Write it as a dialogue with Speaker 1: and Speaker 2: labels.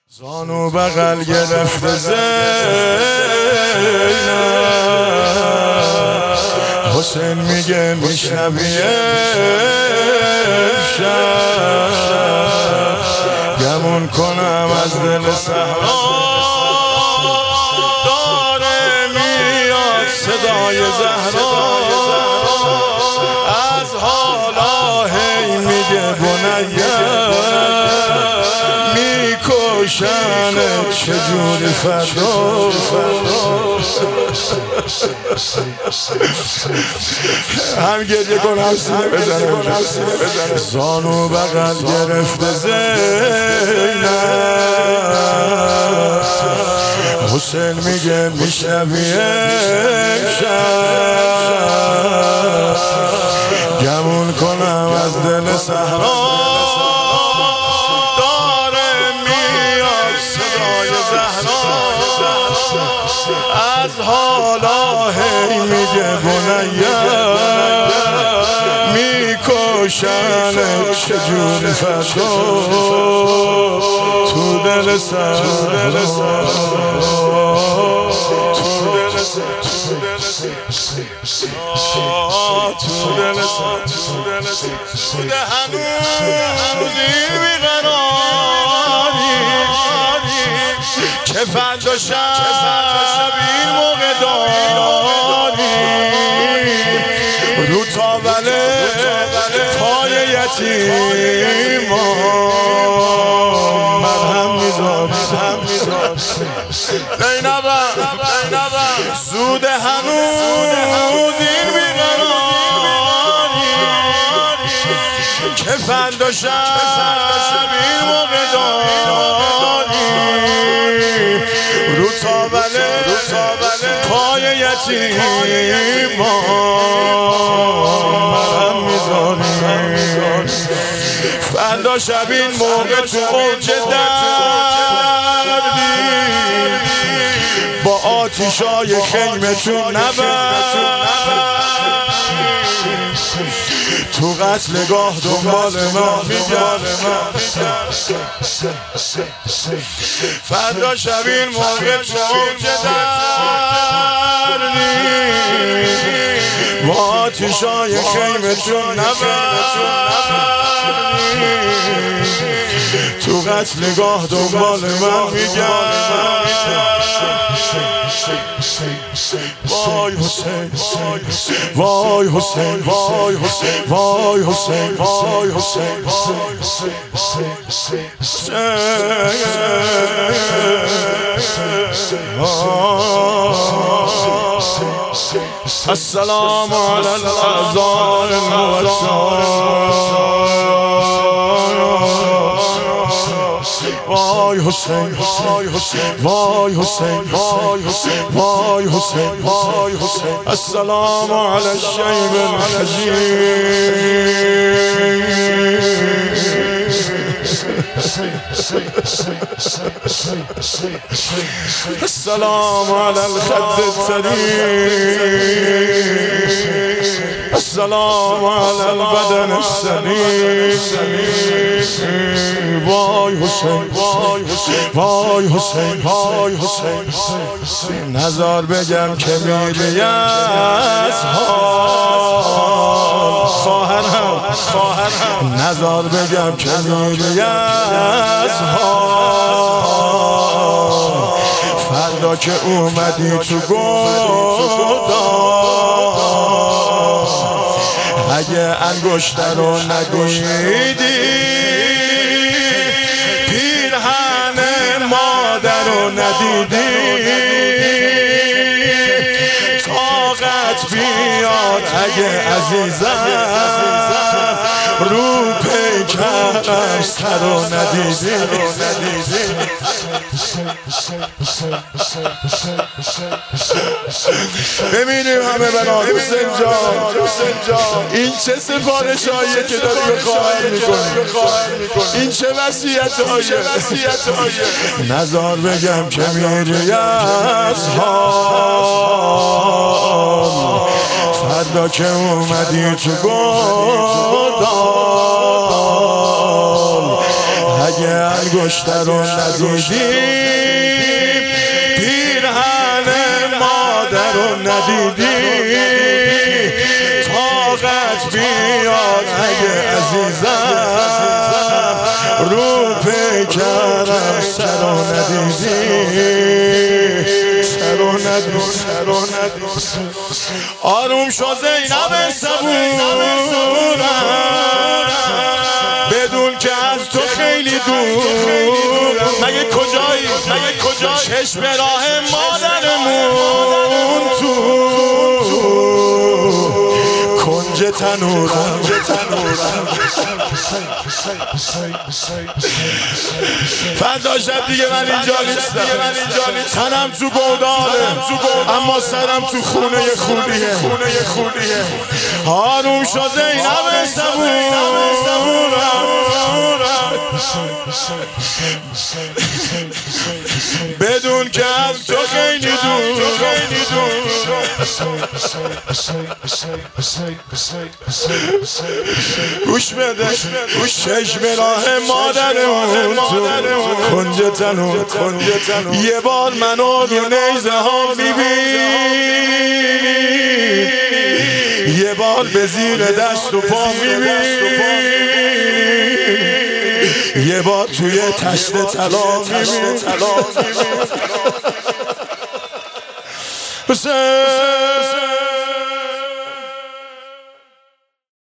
Speaker 1: زانو بغل گرفته زینب حسین میگه میشنوی امشب گمون کنم از دل صحرا داره میاد صدای زهرا از حالا هی میگه بنیه میکشنه چجوری فردا هم گریه کن هم سینه بزنه زانو بغل گرفته زینب حسین میگه میشنوی امشب گمون کنم از دل صحرا از حالا هی میگه بنیه میکشنه چجوری فردا تو دل صحرا که فردا شب این موقع داری رو تاوله پای یتیمان مرهم میذار زینبم زود هنوز این بیقراری که فردا شب این موقع داری رو تاوله پای یتیمان مرهم میذاری فردا شب این موقع تو اوج دردی با آتیشای خیمه تو نبرد تو قتلگاه دنبال من میگرد فردا شب این موقع تو اوج دردی با آتیشای خیمه تو نبرد تو قتلگاه دنبال من میگرد وای حسین وای حسین وای حسین وای حسین وای حسین السلام علی الاعزاء وای حسین وای حسین وای حسین وای حسین وای حسین وای حسین السلام علی الشیب الحجیم السلام علی الخد السلیم السلام علی البدن السلیم وای حسین وای حسین وای حسین وای حسین نظر بگم که میری از حال خواهرم نظر بگم که میری از حال فردا که اومدی تو گودال اگه انگشت رو ندیدی پیرهن مادر رو ندیدی طاقت بیاد اگه عزیزم رو پیکرم سر رو ندیدی ببینیم همه بنا حسین جان این چه سفارش هاییه که داری به خواهر میکنی این چه وصیت هاییه نظر بگم که میری از حال فردا که اومدی تو گودال اگه انگشتر رو ندیدی پیرهن مادر رو ندیدی طاقت بیاد اگه عزیزم رو پیکرم سر رو ندیدی آروم شو زینب صبورم بدون که از تو خیلی دورم مگه کجایی چشم راه مادرمون تو کنج تنورم فردا شب دیگه من اینجا نیستم تنم تو گوداله اما سرم تو خونه خونیه آروم شو زینب صبورم بدون که از تو خیلی دور گوش بده چشم راه مادرمون تو کنج تنور یه بار منو رو نیزه ها میبین یه بار به زیر دست و پا میبین یه بار توی تشت طلا میبین